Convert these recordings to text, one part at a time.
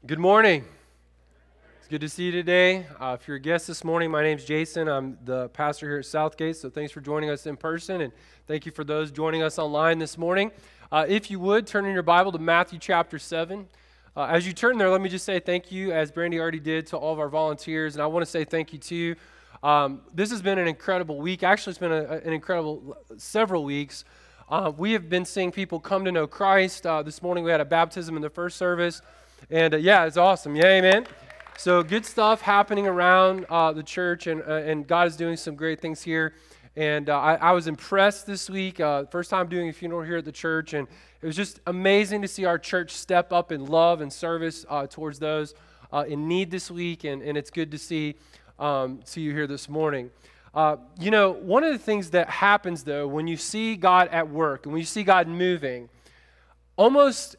Good morning. It's good to see you today. If you're a guest this morning, my name's Jason. I'm the pastor here at Southgate, so thanks for joining us in person, and thank you for those joining us online this morning. If you would, turn in your Bible to Matthew chapter 7. As you turn there, let me just say thank you, as Brandy already did, to all of our volunteers, and I want to say thank you to you. This has been an incredible week. Actually, it's been an incredible several weeks. We have been seeing people come to know Christ. This morning we had a baptism in the first service. And it's awesome. Yeah, amen. So good stuff happening around the church, and God is doing some great things here. And I was impressed this week, first time doing a funeral here at the church, and it was just amazing to see our church step up in love and service towards those in need this week, and it's good to see you here this morning. One of the things that happens, though, when you see God at work and when you see God moving, almost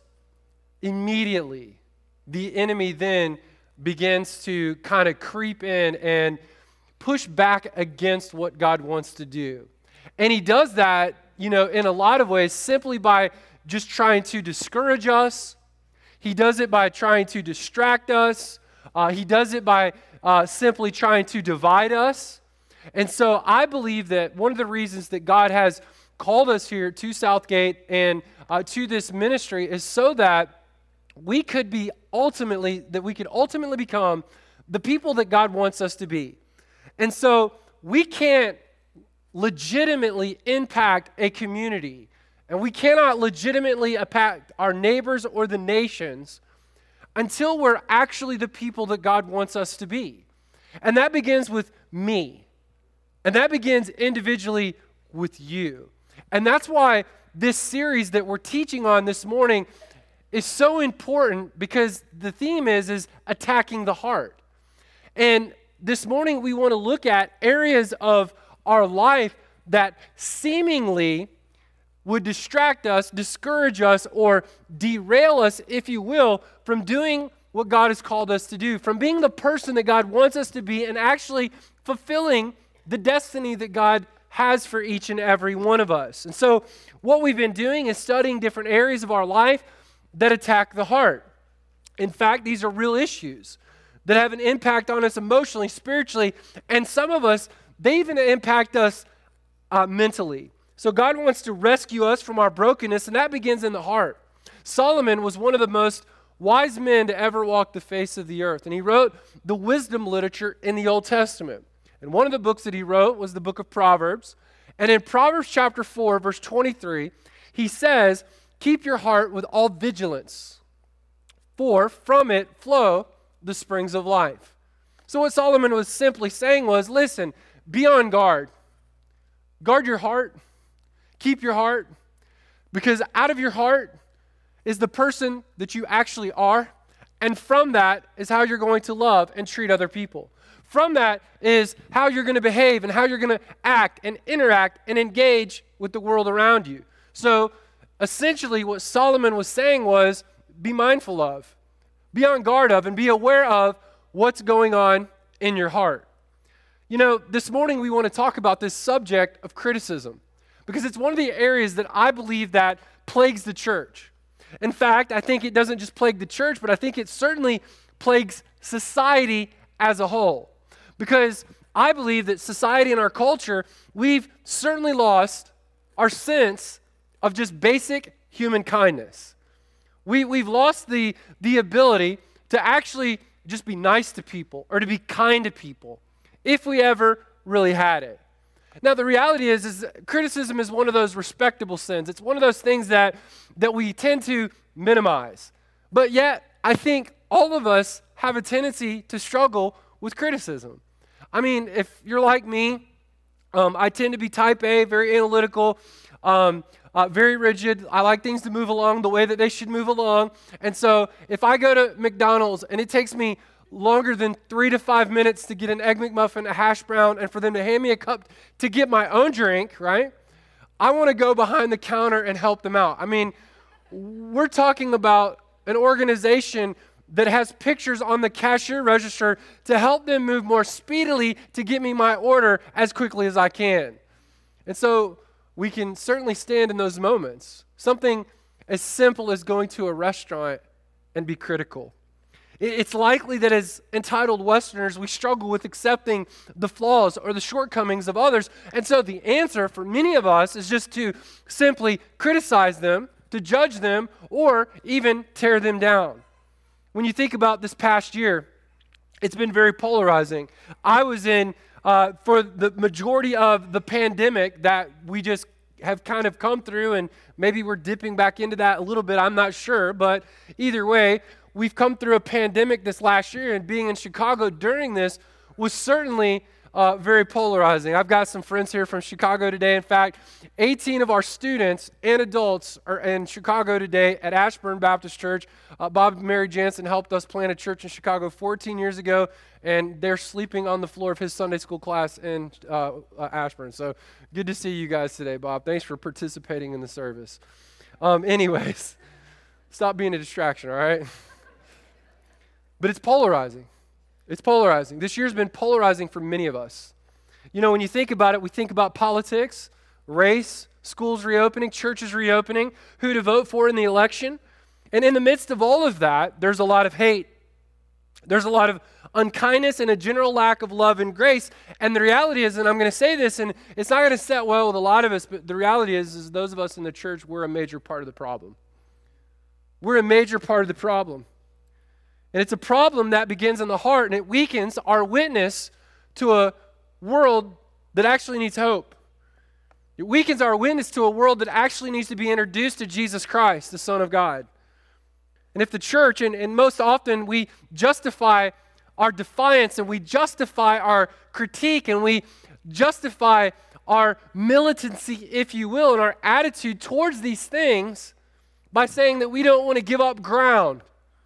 immediately, the enemy then begins to kind of creep in and push back against what God wants to do. And he does that, in a lot of ways, simply by just trying to discourage us. He does it by trying to distract us. He does it by simply trying to divide us. And so I believe that one of the reasons that God has called us here to Southgate and to this ministry is so that we could ultimately become the people that God wants us to be. And so we can't legitimately impact a community, and we cannot legitimately impact our neighbors or the nations until we're actually the people that God wants us to be. And that begins with me. And that begins individually with you. And that's why this series that we're teaching on this morning is so important, because the theme is attacking the heart. And this morning we want to look at areas of our life that seemingly would distract us, discourage us, or derail us, if you will, from doing what God has called us to do, from being the person that God wants us to be and actually fulfilling the destiny that God has for each and every one of us. And so what we've been doing is studying different areas of our life that attack the heart. In fact, these are real issues that have an impact on us emotionally, spiritually, and some of us, they even impact us mentally. So God wants to rescue us from our brokenness, and that begins in the heart. Solomon was one of the most wise men to ever walk the face of the earth, and he wrote the wisdom literature in the Old Testament. And one of the books that he wrote was the book of Proverbs. And in Proverbs chapter 4, verse 23, he says, "Keep your heart with all vigilance, for from it flow the springs of life." So what Solomon was simply saying was, listen, be on guard. Guard your heart. Keep your heart. Because out of your heart is the person that you actually are. And from that is how you're going to love and treat other people. From that is how you're going to behave and how you're going to act and interact and engage with the world around you. So essentially, what Solomon was saying was, be mindful of, be on guard of, and be aware of what's going on in your heart. This morning we want to talk about this subject of criticism, because it's one of the areas that I believe that plagues the church. In fact, I think it doesn't just plague the church, but I think it certainly plagues society as a whole. Because I believe that society and our culture, we've certainly lost our sense of just basic human kindness. We've lost the ability to actually just be nice to people or to be kind to people, if we ever really had it. Now, the reality is criticism is one of those respectable sins. It's one of those things that we tend to minimize. But yet, I think all of us have a tendency to struggle with criticism. I mean, if you're like me, I tend to be type A, very analytical, very rigid. I like things to move along the way that they should move along. And so if I go to McDonald's and it takes me longer than 3 to 5 minutes to get an Egg McMuffin, a hash brown, and for them to hand me a cup to get my own drink, right? I want to go behind the counter and help them out. I mean, we're talking about an organization that has pictures on the cashier register to help them move more speedily to get me my order as quickly as I can. And so we can certainly stand in those moments. Something as simple as going to a restaurant and be critical. It's likely that as entitled Westerners, we struggle with accepting the flaws or the shortcomings of others. And so the answer for many of us is just to simply criticize them, to judge them, or even tear them down. When you think about this past year, it's been very polarizing. I was in, for the majority of the pandemic that we just have kind of come through, and maybe we're dipping back into that a little bit, I'm not sure, but either way, we've come through a pandemic this last year, and being in Chicago during this was certainly very polarizing. I've got some friends here from Chicago today. In fact, 18 of our students and adults are in Chicago today at Ashburn Baptist Church. Bob and Mary Jansen helped us plant a church in Chicago 14 years ago, and they're sleeping on the floor of his Sunday school class in Ashburn. So good to see you guys today, Bob. Thanks for participating in the service. Anyways, stop being a distraction, all right? But it's polarizing. It's polarizing. This year's been polarizing for many of us. You know, when you think about it, we think about politics, race, schools reopening, churches reopening, who to vote for in the election. And in the midst of all of that, there's a lot of hate. There's a lot of unkindness and a general lack of love and grace. And the reality is, and I'm going to say this, and it's not going to set well with a lot of us, but the reality is those of us in the church, we're a major part of the problem. We're a major part of the problem. And it's a problem that begins in the heart, and it weakens our witness to a world that actually needs hope. It weakens our witness to a world that actually needs to be introduced to Jesus Christ, the Son of God. And if the church, and most often we justify our defiance, and we justify our critique, and we justify our militancy, if you will, and our attitude towards these things by saying that we don't want to give up ground.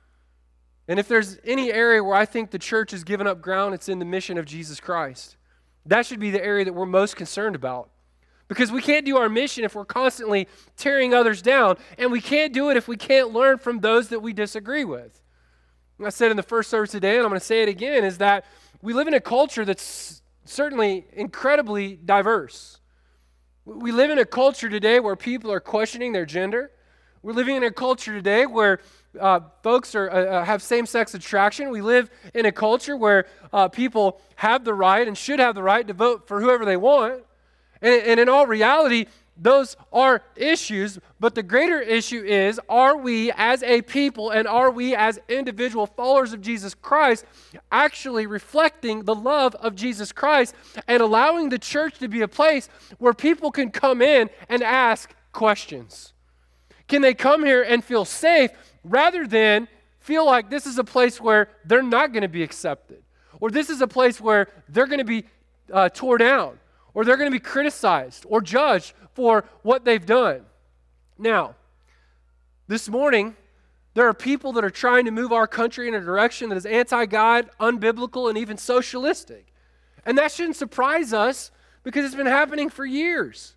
And if there's any area where I think the church has given up ground, it's in the mission of Jesus Christ. That should be the area that we're most concerned about. Because we can't do our mission if we're constantly tearing others down, and we can't do it if we can't learn from those that we disagree with. And I said in the first service today, and I'm going to say it again, is that we live in a culture that's certainly incredibly diverse. We live in a culture today where people are questioning their gender. We're living in a culture today where folks have same-sex attraction. We live in a culture where people have the right and should have the right to vote for whoever they want. And in all reality, those are issues. But the greater issue is, are we as a people and are we as individual followers of Jesus Christ actually reflecting the love of Jesus Christ and allowing the church to be a place where people can come in and ask questions? Can they come here and feel safe rather than feel like this is a place where they're not going to be accepted, or this is a place where they're going to be torn down, or they're going to be criticized or judged for what they've done? Now, this morning, there are people that are trying to move our country in a direction that is anti-God, unbiblical, and even socialistic. And that shouldn't surprise us because it's been happening for years.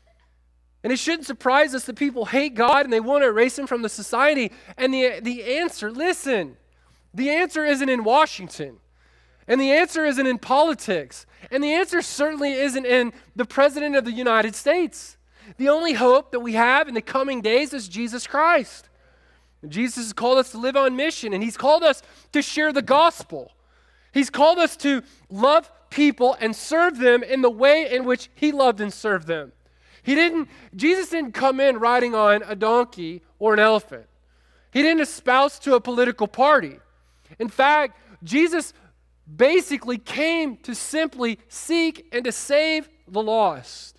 And it shouldn't surprise us that people hate God and they want to erase him from the society. And the answer, listen, the answer isn't in Washington. And the answer isn't in politics. And the answer certainly isn't in the President of the United States. The only hope that we have in the coming days is Jesus Christ. And Jesus has called us to live on mission, and he's called us to share the gospel. He's called us to love people and serve them in the way in which he loved and served them. Jesus didn't come in riding on a donkey or an elephant. He didn't espouse to a political party. In fact, Jesus basically came to simply seek and to save the lost.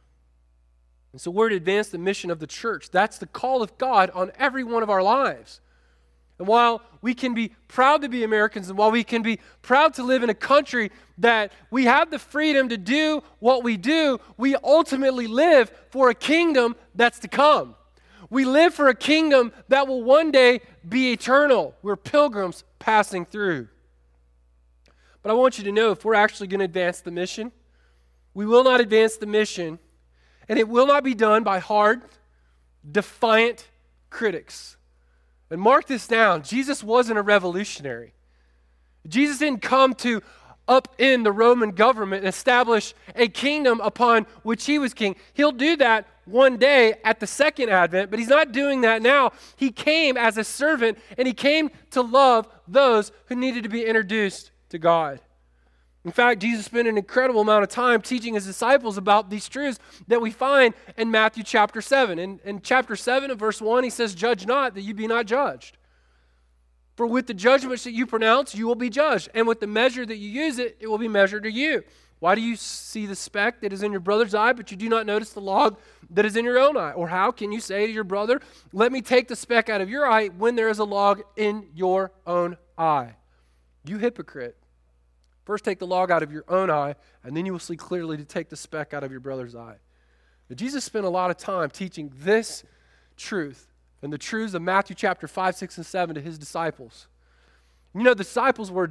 And so we're to advance the mission of the church. That's the call of God on every one of our lives. And while we can be proud to be Americans, and while we can be proud to live in a country that we have the freedom to do what we do, we ultimately live for a kingdom that's to come. We live for a kingdom that will one day be eternal. We're pilgrims passing through. But I want you to know, if we're actually going to advance the mission, we will not advance the mission, and it will not be done by hard, defiant critics. And mark this down, Jesus wasn't a revolutionary. Jesus didn't come to up in the Roman government and establish a kingdom upon which he was king. He'll do that one day at the second advent, but he's not doing that now. He came as a servant, and he came to love those who needed to be introduced to God. In fact, Jesus spent an incredible amount of time teaching his disciples about these truths that we find in Matthew chapter 7. In chapter 7 of verse 1, he says, "Judge not, that you be not judged. For with the judgments that you pronounce, you will be judged. And with the measure that you use it, it will be measured to you. Why do you see the speck that is in your brother's eye, but you do not notice the log that is in your own eye? Or how can you say to your brother, let me take the speck out of your eye when there is a log in your own eye? You hypocrite. First take the log out of your own eye, and then you will see clearly to take the speck out of your brother's eye." But Jesus spent a lot of time teaching this truth and the truths of Matthew chapter 5, 6, and 7 to his disciples. You know, the disciples were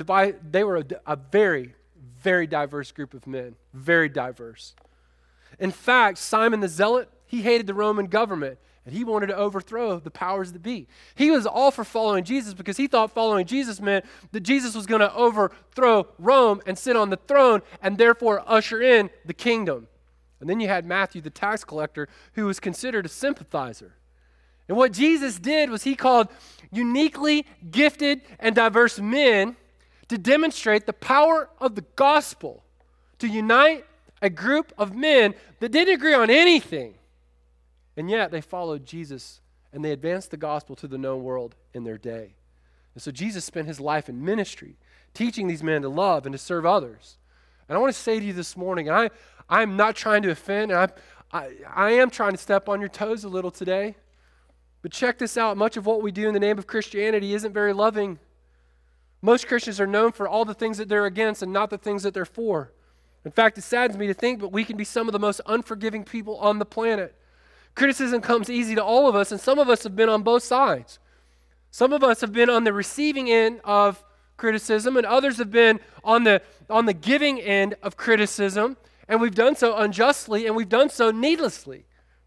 a very, very diverse group of men. Very diverse. In fact, Simon the Zealot, he hated the Roman government, and he wanted to overthrow the powers that be. He was all for following Jesus because he thought following Jesus meant that Jesus was going to overthrow Rome and sit on the throne and therefore usher in the kingdom. And then you had Matthew the tax collector, who was considered a sympathizer. And what Jesus did was he called uniquely gifted and diverse men to demonstrate the power of the gospel, to unite a group of men that didn't agree on anything, and yet they followed Jesus and they advanced the gospel to the known world in their day. And so Jesus spent his life in ministry, teaching these men to love and to serve others. And I want to say to you this morning, I'm not trying to offend, and I am trying to step on your toes a little today. But check this out. Much of what we do in the name of Christianity isn't very loving. Most Christians are known for all the things that they're against and not the things that they're for. In fact, it saddens me to think, but we can be some of the most unforgiving people on the planet. Criticism comes easy to all of us, and some of us have been on both sides. Some of us have been on the receiving end of criticism, and others have been on the giving end of criticism, and we've done so unjustly, and we've done so needlessly.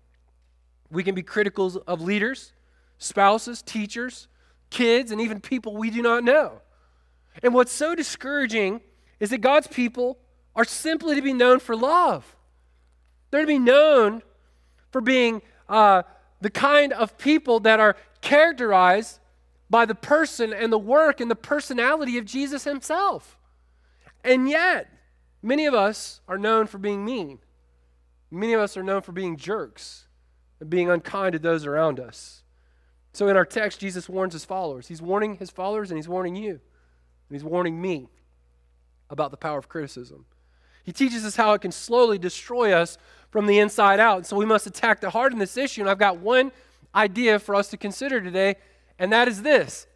We can be critical of leaders, spouses, teachers, kids, and even people we do not know. And what's so discouraging is that God's people are simply to be known for love. They're to be known for being the kind of people that are characterized by the person and the work and the personality of Jesus himself. And yet, many of us are known for being mean. Many of us are known for being jerks and being unkind to those around us. So in our text, Jesus warns his followers. He's warning his followers, and he's warning you. And he's warning me about the power of criticism. He teaches us how it can slowly destroy us from the inside out. And so we must attack the heart in this issue. And I've got one idea for us to consider today, and that is this.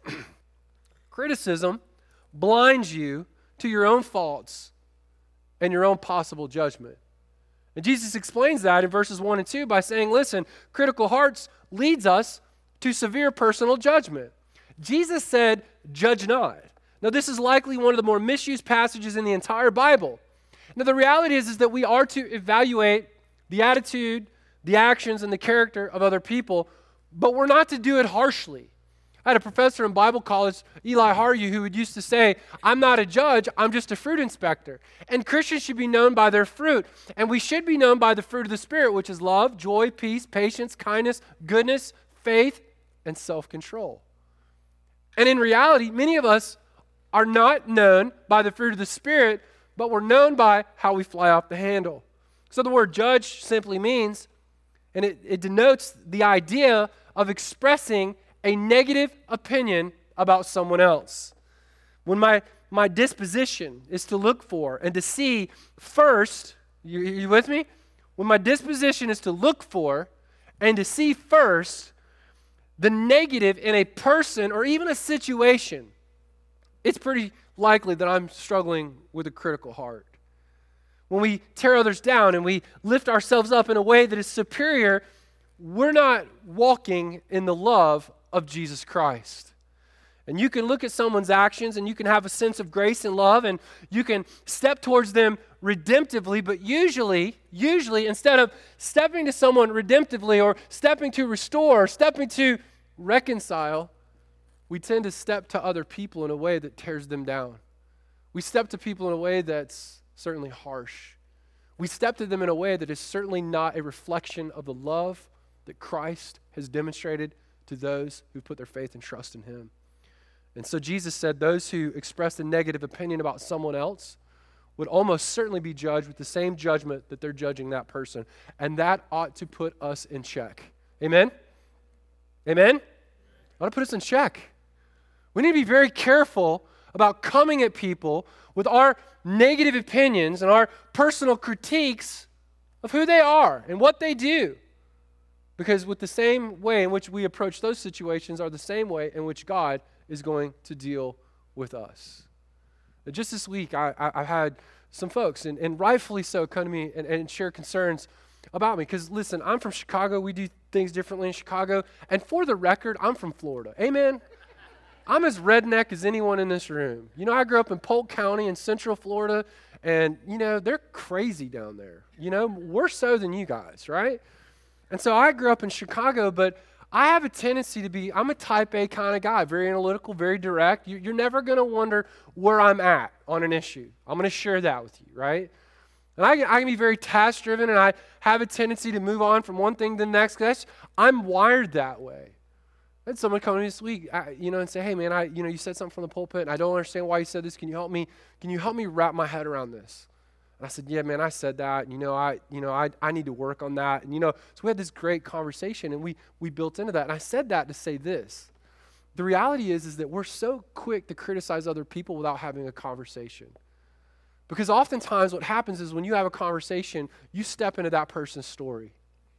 Criticism blinds you to your own faults and your own possible judgment. And Jesus explains that in verses 1 and 2 by saying, listen, critical hearts leads us to severe personal judgment. Jesus said, judge not. Now, this is likely one of the more misused passages in the entire Bible. Now, the reality is that we are to evaluate the attitude, the actions, and the character of other people, but we're not to do it harshly. I had a professor in Bible college, Eli Haryu, who would used to say, I'm not a judge, I'm just a fruit inspector. And Christians should be known by their fruit. And we should be known by the fruit of the Spirit, which is love, joy, peace, patience, kindness, goodness, faith, and self-control. And in reality, many of us are not known by the fruit of the Spirit, but we're known by how we fly off the handle. So the word judge simply means, and it denotes the idea of expressing a negative opinion about someone else. When my disposition is to look for and to see first, you with me? When my disposition is to look for and to see first the negative in a person or even a situation, it's pretty likely that I'm struggling with a critical heart. When we tear others down and we lift ourselves up in a way that is superior, we're not walking in the love of Jesus Christ. And you can look at someone's actions and you can have a sense of grace and love and you can step towards them redemptively, but usually, instead of stepping to someone redemptively or stepping to restore or stepping to reconcile, we tend to step to other people in a way that tears them down. We step to people in a way that's certainly harsh. We step to them in a way that is certainly not a reflection of the love that Christ has demonstrated to those who put their faith and trust in him. And so Jesus said those who expressed a negative opinion about someone else would almost certainly be judged with the same judgment that they're judging that person. And that ought to put us in check. Amen? Amen? It ought to put us in check. We need to be very careful about coming at people with our negative opinions and our personal critiques of who they are and what they do. Because with the same way in which we approach those situations are the same way in which God is going to deal with us. Just this week, I had some folks, and rightfully so, come to me and share concerns about me. Because listen, I'm from Chicago. We do things differently in Chicago. And for the record, I'm from Florida. Amen? I'm as redneck as anyone in this room. You know, I grew up in Polk County in Central Florida, and, you know, they're crazy down there. You know, more so than you guys, right? And so I grew up in Chicago, but I have a tendency to be, I'm a type A kind of guy, very analytical, very direct. You're never going to wonder where I'm at on an issue. I'm going to share that with you, right? And I can be very task-driven, and I have a tendency to move on from one thing to the next. I'm wired that way. I had someone come to me this week, and say, hey, man, you said something from the pulpit, and I don't understand why you said this. Can you help me? Can you help me wrap my head around this? And I said, yeah, man, I said that. I need to work on that. And, so we had this great conversation, and we built into that. And I said that to say this. The reality is that we're so quick to criticize other people without having a conversation. Because oftentimes what happens is when you have a conversation, you step into that person's story.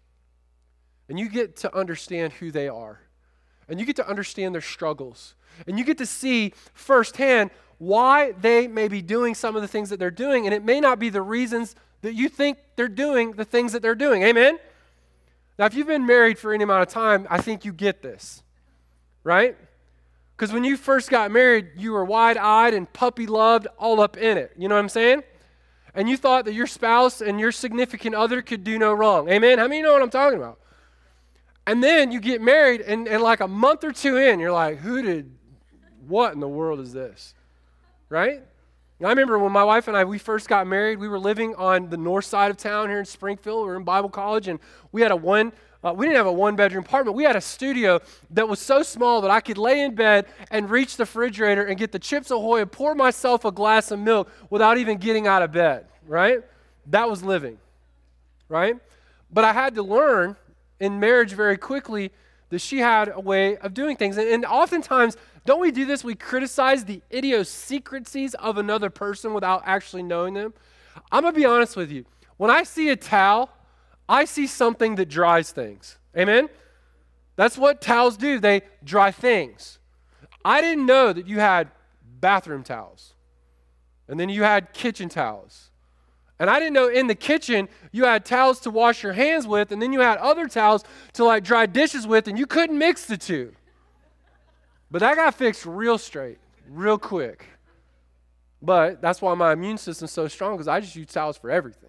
And you get to understand who they are. And you get to understand their struggles. And you get to see firsthand why they may be doing some of the things that they're doing, and it may not be the reasons that you think they're doing the things that they're doing. Amen? Now, if you've been married for any amount of time, I think you get this, right? Because when you first got married, you were wide-eyed and puppy-loved all up in it. You know what I'm saying? And you thought that your spouse and your significant other could do no wrong. Amen? How many know what I'm talking about? And then you get married, and like a month or two in, you're like, what in the world is this? Right? I remember when my wife and we first got married, we were living on the north side of town here in Springfield. We were in Bible college, and we had we didn't have a one-bedroom apartment. We had a studio that was so small that I could lay in bed and reach the refrigerator and get the Chips Ahoy and pour myself a glass of milk without even getting out of bed, right? That was living, right? But I had to learn in marriage very quickly that she had a way of doing things. And oftentimes, don't we do this? We criticize the idiosyncrasies of another person without actually knowing them. I'm going to be honest with you. When I see a towel, I see something that dries things. Amen? That's what towels do. They dry things. I didn't know that you had bathroom towels. And then you had kitchen towels. And I didn't know in the kitchen you had towels to wash your hands with, and then you had other towels to dry dishes with, and you couldn't mix the two. But that got fixed real straight, real quick. But that's why my immune system's so strong, because I just use towels for everything,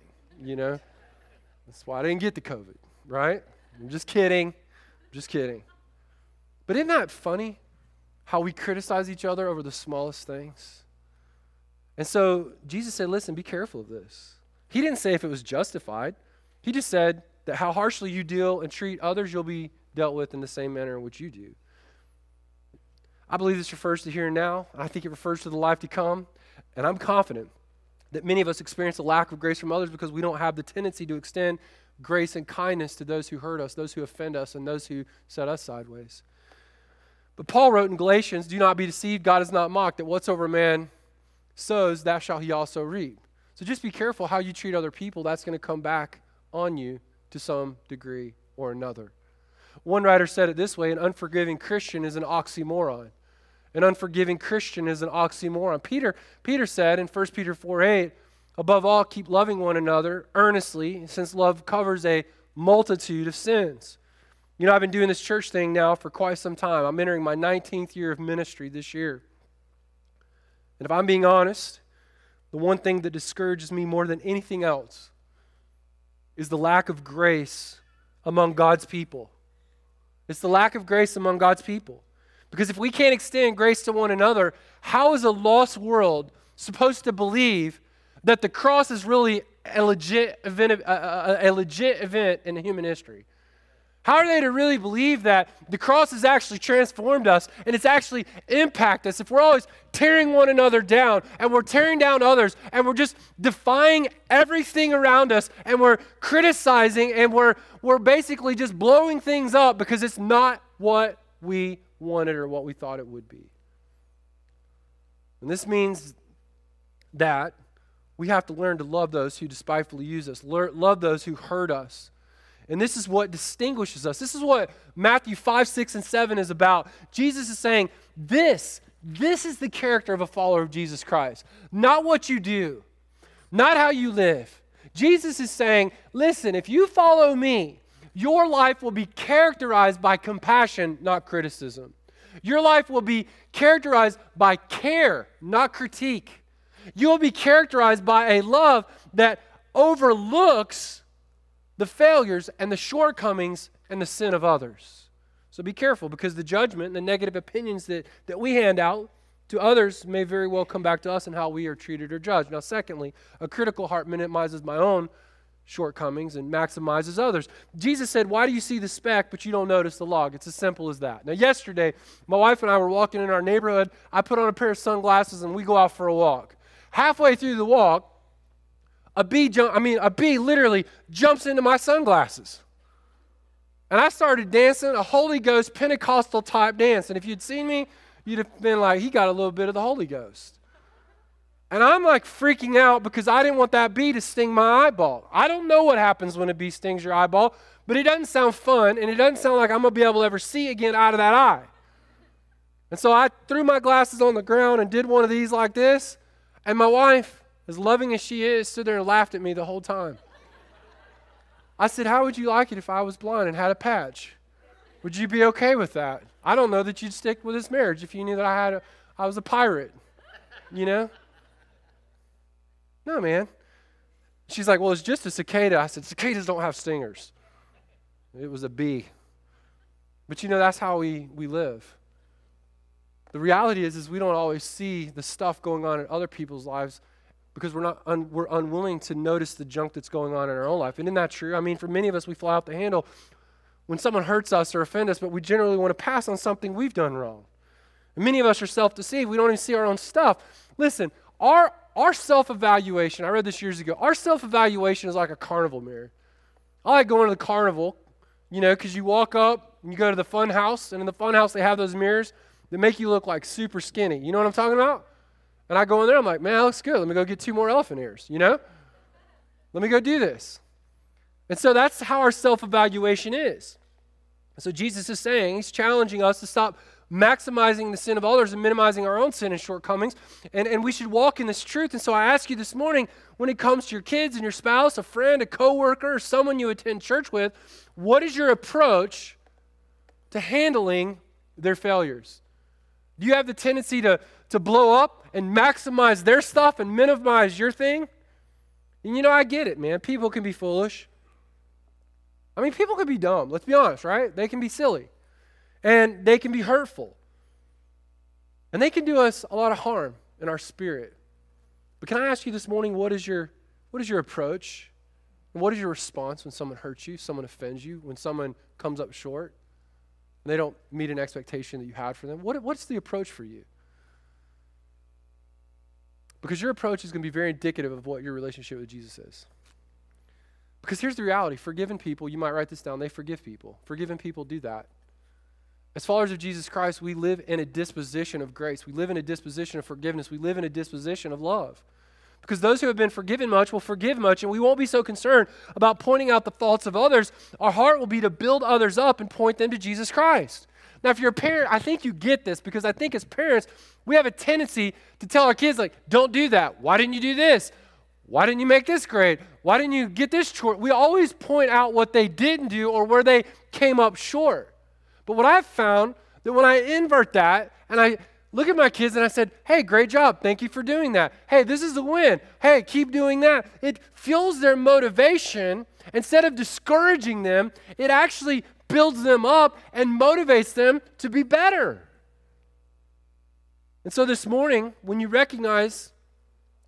That's why I didn't get the COVID, right? I'm just kidding. But isn't that funny how we criticize each other over the smallest things? And so Jesus said, listen, be careful of this. He didn't say if it was justified. He just said that how harshly you deal and treat others, you'll be dealt with in the same manner in which you do. I believe this refers to here and now. I think it refers to the life to come. And I'm confident that many of us experience a lack of grace from others because we don't have the tendency to extend grace and kindness to those who hurt us, those who offend us, and those who set us sideways. But Paul wrote in Galatians, do not be deceived, God is not mocked, that whatsoever man sows, that shall he also reap. So just be careful how you treat other people. That's going to come back on you to some degree or another. One writer said it this way, an unforgiving Christian is an oxymoron. An unforgiving Christian is an oxymoron. Peter said in 1 Peter 4:8, above all, keep loving one another earnestly, since love covers a multitude of sins. I've been doing this church thing now for quite some time. I'm entering my 19th year of ministry this year. And if I'm being honest, the one thing that discourages me more than anything else is the lack of grace among God's people. It's the lack of grace among God's people. Because if we can't extend grace to one another, how is a lost world supposed to believe that the cross is really a legit event in human history? How are they to really believe that the cross has actually transformed us and it's actually impacted us if we're always tearing one another down and we're tearing down others and we're just defying everything around us and we're criticizing and we're basically just blowing things up because it's not what we wanted or what we thought it would be? And this means that we have to learn to love those who despitefully use us, love those who hurt us. And this is what distinguishes us. This is what Matthew 5, 6, and 7 is about. Jesus is saying, this is the character of a follower of Jesus Christ. Not what you do, not how you live. Jesus is saying, listen, if you follow me, your life will be characterized by compassion, not criticism. Your life will be characterized by care, not critique. You'll be characterized by a love that overlooks the failures and the shortcomings and the sin of others. So be careful, because the judgment and the negative opinions that we hand out to others may very well come back to us and how we are treated or judged. Now, secondly, a critical heart minimizes my own shortcomings and maximizes others. Jesus said, why do you see the speck but you don't notice the log? It's as simple as that. Now, yesterday, my wife and I were walking in our neighborhood. I put on a pair of sunglasses and we go out for a walk. Halfway through the walk, a bee literally jumps into my sunglasses. And I started dancing a Holy Ghost Pentecostal type dance. And if you'd seen me, you'd have been like, he got a little bit of the Holy Ghost. And I'm like freaking out because I didn't want that bee to sting my eyeball. I don't know what happens when a bee stings your eyeball, but it doesn't sound fun, and it doesn't sound like I'm going to be able to ever see again out of that eye. And so I threw my glasses on the ground and did one of these like this, and my wife, as loving as she is, stood there and laughed at me the whole time. I said, how would you like it if I was blind and had a patch? Would you be okay with that? I don't know that you'd stick with this marriage if you knew that I was a pirate, you know? No, man. She's like, well, it's just a cicada. I said, cicadas don't have stingers. It was a bee. But that's how we live. The reality is we don't always see the stuff going on in other people's lives because we're unwilling to notice the junk that's going on in our own life. And isn't that true? I mean, for many of us, we fly off the handle when someone hurts us or offends us, but we generally want to pass on something we've done wrong. And many of us are self-deceived. We don't even see our own stuff. Listen, our self-evaluation, I read this years ago, our self-evaluation is like a carnival mirror. I like going to the carnival, because you walk up and you go to the fun house, and in the fun house they have those mirrors that make you look like super skinny. You know what I'm talking about? And I go in there, I'm like, man, that looks good. Let me go get 2 more elephant ears, Let me go do this. And so that's how our self-evaluation is. So Jesus is saying, he's challenging us to stop maximizing the sin of others and minimizing our own sin and shortcomings. And we should walk in this truth. And so I ask you this morning, when it comes to your kids and your spouse, a friend, a coworker, or someone you attend church with, what is your approach to handling their failures? Do you have the tendency to blow up and maximize their stuff and minimize your thing? And I get it, man. People can be foolish. I mean, people can be dumb. Let's be honest, right? They can be silly. And they can be hurtful. And they can do us a lot of harm in our spirit. But can I ask you this morning, what is your approach? And what is your response when someone hurts you, someone offends you, when someone comes up short, and they don't meet an expectation that you had for them? What's the approach for you? Because your approach is going to be very indicative of what your relationship with Jesus is. Because here's the reality. Forgiven people, you might write this down, they forgive people. Forgiven people do that. As followers of Jesus Christ, we live in a disposition of grace. We live in a disposition of forgiveness. We live in a disposition of love. Because those who have been forgiven much will forgive much, and we won't be so concerned about pointing out the faults of others. Our heart will be to build others up and point them to Jesus Christ. Now, if you're a parent, I think you get this, because I think as parents, we have a tendency to tell our kids, like, don't do that. Why didn't you do this? Why didn't you make this grade? Why didn't you get this chore? We always point out what they didn't do or where they came up short. But what I've found, that when I invert that and I look at my kids and I said, hey, great job. Thank you for doing that. Hey, this is the win. Hey, keep doing that. It fuels their motivation. Instead of discouraging them, it actually builds them up and motivates them to be better. And so this morning, when you recognize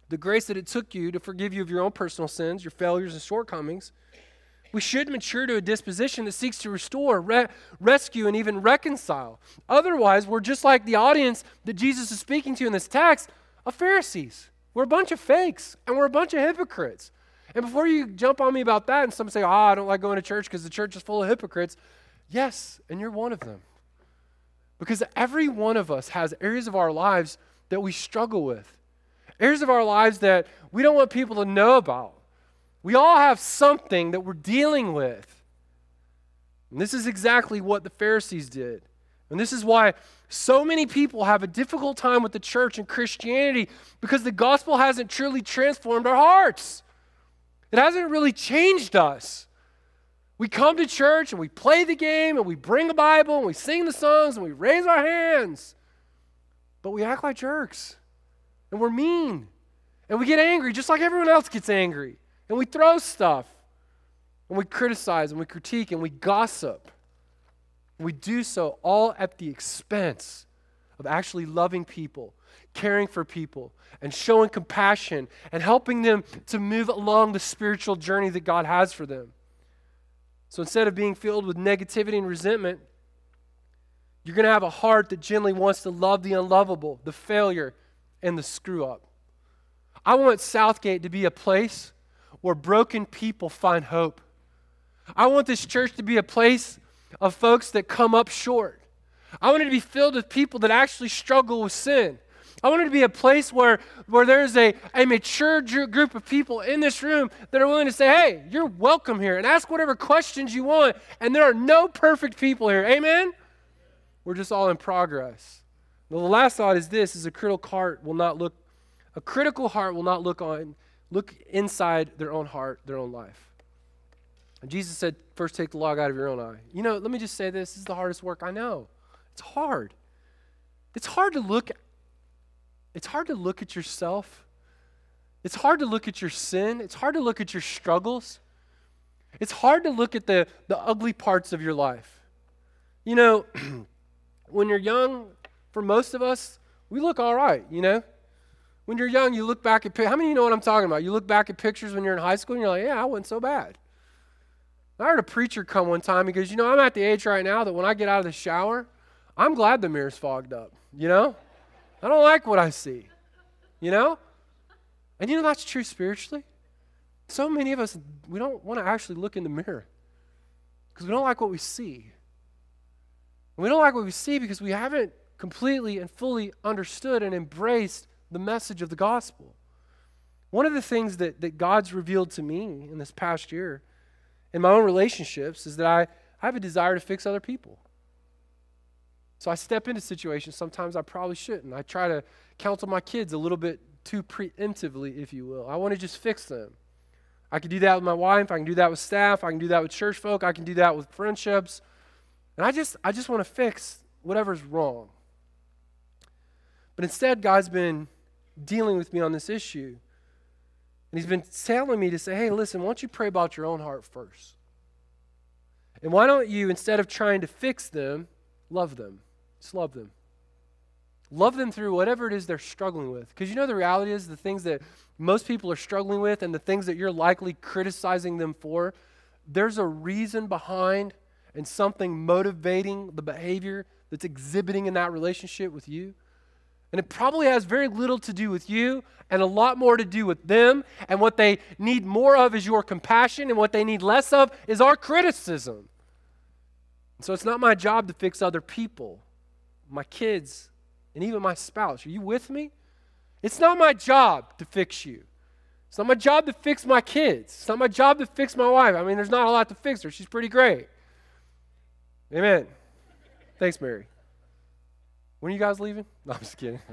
the grace that it took you to forgive you of your own personal sins, your failures and shortcomings, we should mature to a disposition that seeks to restore, rescue, and even reconcile. Otherwise, we're just like the audience that Jesus is speaking to in this text of Pharisees. We're a bunch of fakes, and we're a bunch of hypocrites. And before you jump on me about that and some say, I don't like going to church because the church is full of hypocrites. Yes, and you're one of them. Because every one of us has areas of our lives that we struggle with. Areas of our lives that we don't want people to know about. We all have something that we're dealing with. And this is exactly what the Pharisees did. And this is why so many people have a difficult time with the church and Christianity, because the gospel hasn't truly transformed our hearts. It hasn't really changed us. We come to church and we play the game and we bring the Bible and we sing the songs and we raise our hands. But we act like jerks. And we're mean. And we get angry just like everyone else gets angry. And we throw stuff. And we criticize and we critique and we gossip. And we do so all at the expense of actually loving people, caring for people, and showing compassion and helping them to move along the spiritual journey that God has for them. So instead of being filled with negativity and resentment, you're going to have a heart that genuinely wants to love the unlovable, the failure, and the screw-up. I want Southgate to be a place where broken people find hope. I want this church to be a place of folks that come up short. I want it to be filled with people that actually struggle with sin. I want it to be a place where there's a mature group of people in this room that are willing to say, hey, you're welcome here, and ask whatever questions you want. And there are no perfect people here. Amen? We're just all in progress. Now, the last thought is this, is a critical heart will not look inside their own heart, their own life. And Jesus said, first take the log out of your own eye. Let me just say this is the hardest work. I know. It's hard. It's hard to look at yourself. It's hard to look at your sin. It's hard to look at your struggles. It's hard to look at the ugly parts of your life. When you're young, for most of us, we look all right, When you're young, you look back at, how many of you know what I'm talking about? You look back at pictures when you're in high school and you're like, yeah, I wasn't so bad. I heard a preacher come one time, he goes, I'm at the age right now that when I get out of the shower, I'm glad the mirror's fogged up, I don't like what I see, And that's true spiritually. So many of us, we don't want to actually look in the mirror because we don't like what we see. And we don't like what we see because we haven't completely and fully understood and embraced the message of the gospel. One of the things that God's revealed to me in this past year in my own relationships is that I have a desire to fix other people. So I step into situations sometimes I probably shouldn't. I try to counsel my kids a little bit too preemptively, if you will. I want to just fix them. I can do that with my wife. I can do that with staff. I can do that with church folk. I can do that with friendships. And I just want to fix whatever's wrong. But instead, God's been dealing with me on this issue. And he's been telling me to say, hey, listen, why don't you pray about your own heart first? And why don't you, instead of trying to fix them, love them. Just love them. Love them through whatever it is they're struggling with. Because the reality is the things that most people are struggling with and the things that you're likely criticizing them for, there's a reason behind and something motivating the behavior that's exhibiting in that relationship with you. And it probably has very little to do with you and a lot more to do with them. And what they need more of is your compassion, and what they need less of is our criticism. So it's not my job to fix other people, my kids, and even my spouse. Are you with me? It's not my job to fix you. It's not my job to fix my kids. It's not my job to fix my wife. There's not a lot to fix her. She's pretty great. Amen. Thanks, Mary. When are you guys leaving? No, I'm just kidding.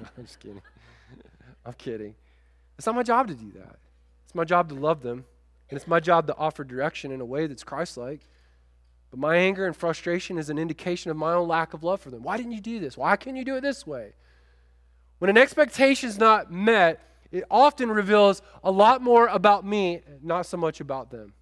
I'm kidding. It's not my job to do that. It's my job to love them, and it's my job to offer direction in a way that's Christ-like. But my anger and frustration is an indication of my own lack of love for them. Why didn't you do this? Why can't you do it this way? When an expectation is not met, it often reveals a lot more about me, not so much about them.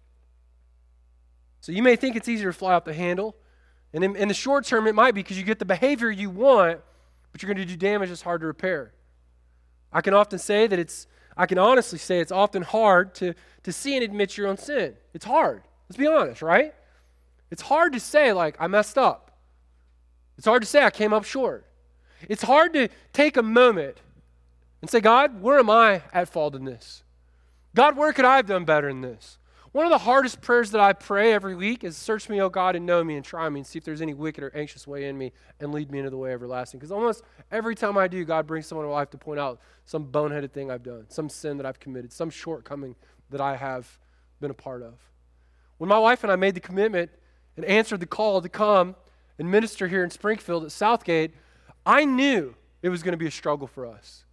So you may think it's easier to fly off the handle. And in the short term, it might be because you get the behavior you want, but you're going to do damage that's hard to repair. I can often say that it's I can honestly say it's often hard to see and admit your own sin. It's hard. Let's be honest, right? It's hard to say, like, I messed up. It's hard to say I came up short. It's hard to take a moment and say, God, where am I at fault in this? God, where could I have done better in this? One of the hardest prayers that I pray every week is, search me, O God, and know me, and try me, and see if there's any wicked or anxious way in me, and lead me into the way everlasting. Because almost every time I do, God brings someone in my life to point out some boneheaded thing I've done, some sin that I've committed, some shortcoming that I have been a part of. When my wife and I made the commitment and answered the call to come and minister here in Springfield at Southgate, I knew it was going to be a struggle for us.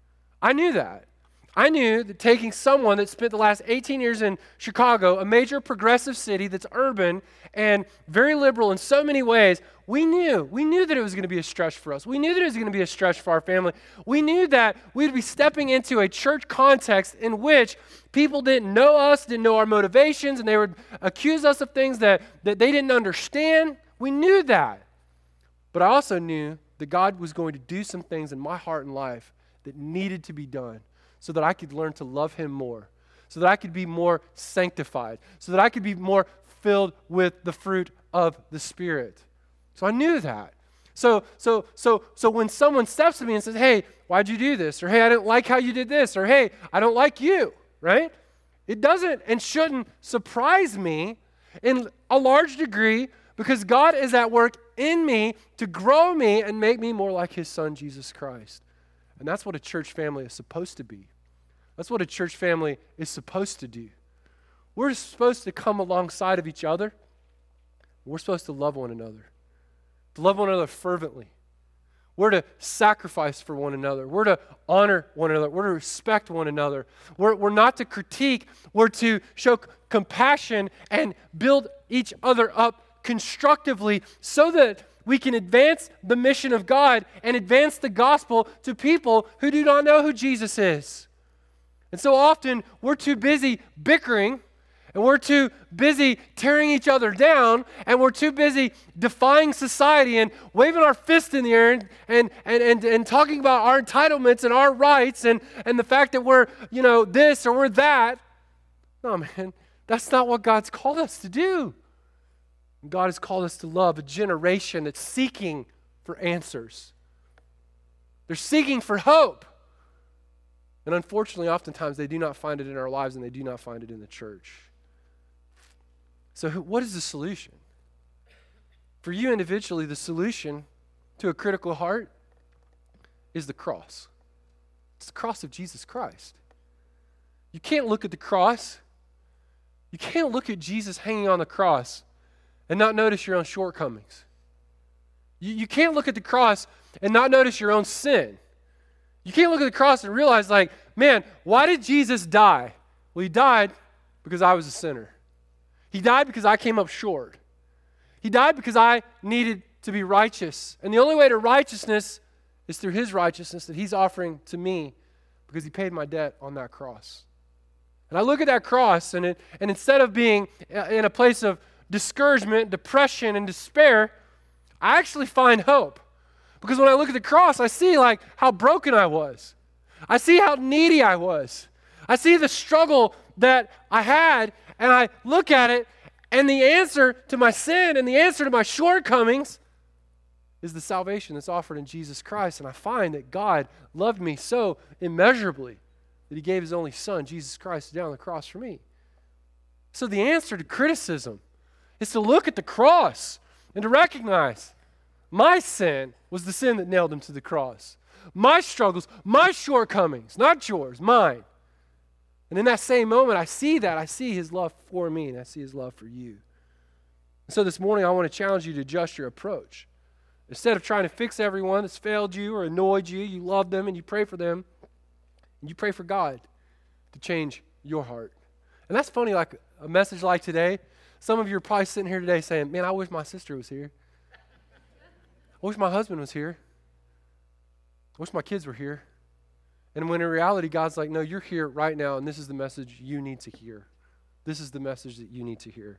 I knew that. I knew that taking someone that spent the last 18 years in Chicago, a major progressive city that's urban and very liberal in so many ways, we knew that it was going to be a stretch for us. We knew that it was going to be a stretch for our family. We knew that we'd be stepping into a church context in which people didn't know us, didn't know our motivations, and they would accuse us of things that they didn't understand. We knew that. But I also knew that God was going to do some things in my heart and life that needed to be done, so that I could learn to love him more, so that I could be more sanctified, so that I could be more filled with the fruit of the Spirit. So I knew that. So when someone steps to me and says, hey, why'd you do this? Or hey, I didn't like how you did this. Or hey, I don't like you, right? It doesn't and shouldn't surprise me in a large degree, because God is at work in me to grow me and make me more like his Son, Jesus Christ. And that's what a church family is supposed to be. That's what a church family is supposed to do. We're supposed to come alongside of each other. We're supposed to love one another. To love one another fervently. We're to sacrifice for one another. We're to honor one another. We're to respect one another. We're not to critique. We're to show compassion and build each other up constructively so that we can advance the mission of God and advance the gospel to people who do not know who Jesus is. And so often we're too busy bickering, and we're too busy tearing each other down, and we're too busy defying society and waving our fist in the air and talking about our entitlements and our rights and the fact that we're, this or we're that. No, man, that's not what God's called us to do. God has called us to love a generation that's seeking for answers. They're seeking for hope. And unfortunately, oftentimes they do not find it in our lives, and they do not find it in the church. So what is the solution? For you individually, the solution to a critical heart is the cross. It's the cross of Jesus Christ. You can't look at the cross. You can't look at Jesus hanging on the cross and not notice your own shortcomings. You can't look at the cross and not notice your own sin. You can't look at the cross and realize, like, man, why did Jesus die? Well, he died because I was a sinner. He died because I came up short. He died because I needed to be righteous. And the only way to righteousness is through his righteousness that he's offering to me, because he paid my debt on that cross. And I look at that cross, and instead of being in a place of discouragement, depression, and despair, I actually find hope. Because when I look at the cross, I see like how broken I was. I see how needy I was. I see the struggle that I had, and I look at it, and the answer to my sin and the answer to my shortcomings is the salvation that's offered in Jesus Christ. And I find that God loved me so immeasurably that he gave his only Son, Jesus Christ, down on the cross for me. So the answer to criticism is to look at the cross and to recognize my sin was the sin that nailed him to the cross. My struggles, my shortcomings, not yours, mine. And in that same moment, I see his love for me, and I see his love for you. And so this morning, I want to challenge you to adjust your approach. Instead of trying to fix everyone that's failed you or annoyed you, you love them and you pray for them, and you pray for God to change your heart. And that's funny, like a message like today, some of you are probably sitting here today saying, man, I wish my sister was here. I wish my husband was here. I wish my kids were here. And when in reality, God's like, no, you're here right now, and this is the message you need to hear. This is the message that you need to hear.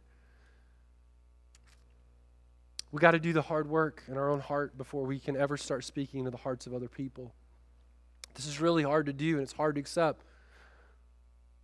We got to do the hard work in our own heart before we can ever start speaking to the hearts of other people. This is really hard to do, and it's hard to accept.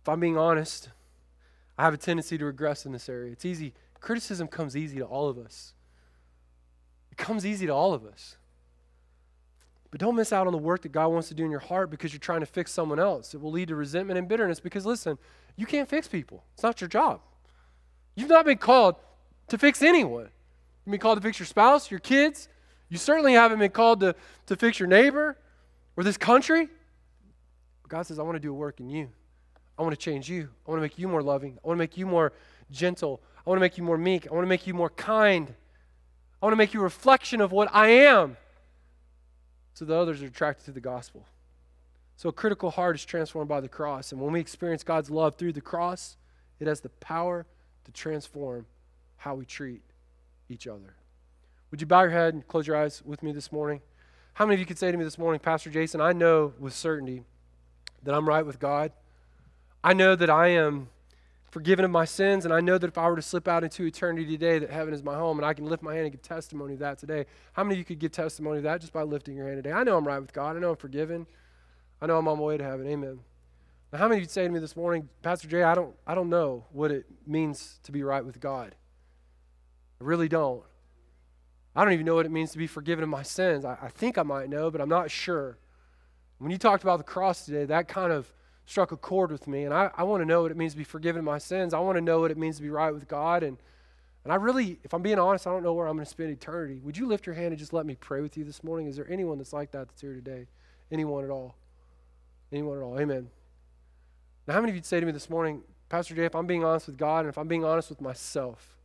if I'm being honest, I have a tendency to regress in this area. It's easy. Criticism comes easy to all of us. It comes easy to all of us. But don't miss out on the work that God wants to do in your heart because you're trying to fix someone else. It will lead to resentment and bitterness because, listen, you can't fix people. It's not your job. You've not been called to fix anyone. You've been called to fix your spouse, your kids. You certainly haven't been called to fix your neighbor or this country. But God says, I want to do a work in you. I want to change you. I want to make you more loving. I want to make you more gentle. I want to make you more meek. I want to make you more kind. I want to make you a reflection of what I am so that others are attracted to the gospel. So a critical heart is transformed by the cross. And when we experience God's love through the cross, it has the power to transform how we treat each other. Would you bow your head and close your eyes with me this morning? How many of you could say to me this morning, Pastor Jason, I know with certainty that I'm right with God. I know that I am forgiven of my sins, and I know that if I were to slip out into eternity today, that heaven is my home, and I can lift my hand and give testimony of that today. How many of you could give testimony of that just by lifting your hand today? I know I'm right with God. I know I'm forgiven. I know I'm on my way to heaven. Amen. Now, how many of you say to me this morning, Pastor Jay, I don't know what it means to be right with God. I really don't. I don't even know what it means to be forgiven of my sins. I think I might know, but I'm not sure. When you talked about the cross today, that kind of struck a chord with me, and I want to know what it means to be forgiven of my sins. I want to know what it means to be right with God, and I really, if I'm being honest, I don't know where I'm going to spend eternity. Would you lift your hand and just let me pray with you this morning? Is there anyone that's like that that's here today? Anyone at all? Anyone at all? Amen. Now, how many of you would say to me this morning, Pastor Jay, if I'm being honest with God and if I'm being honest with myself,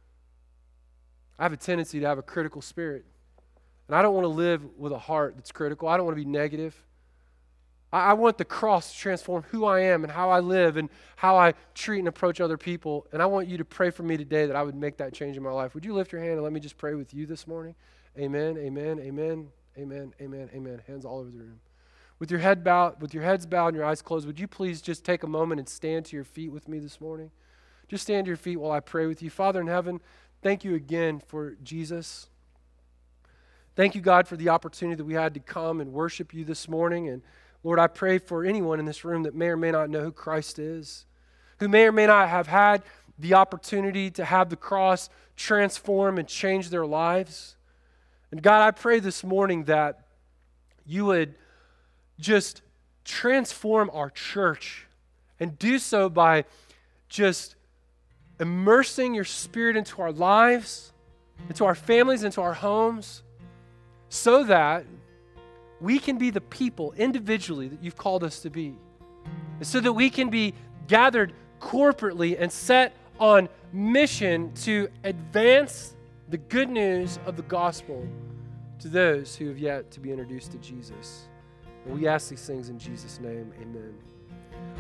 I have a tendency to have a critical spirit. And I don't want to live with a heart that's critical. I don't want to be negative. I want the cross to transform who I am and how I live and how I treat and approach other people. And I want you to pray for me today that I would make that change in my life. Would you lift your hand and let me just pray with you this morning? Amen, amen, amen, amen, amen, amen. Hands all over the room. With your heads bowed and your eyes closed, would you please just take a moment and stand to your feet with me this morning? Just stand to your feet while I pray with you. Father in heaven, thank you again for Jesus. Thank you, God, for the opportunity that we had to come and worship you this morning. And Lord, I pray for anyone in this room that may or may not know who Christ is, who may or may not have had the opportunity to have the cross transform and change their lives. And God, I pray this morning that you would just transform our church and do so by just immersing your Spirit into our lives, into our families, into our homes, so that we can be the people individually that you've called us to be. And so that we can be gathered corporately and set on mission to advance the good news of the gospel to those who have yet to be introduced to Jesus. And we ask these things in Jesus' name, amen.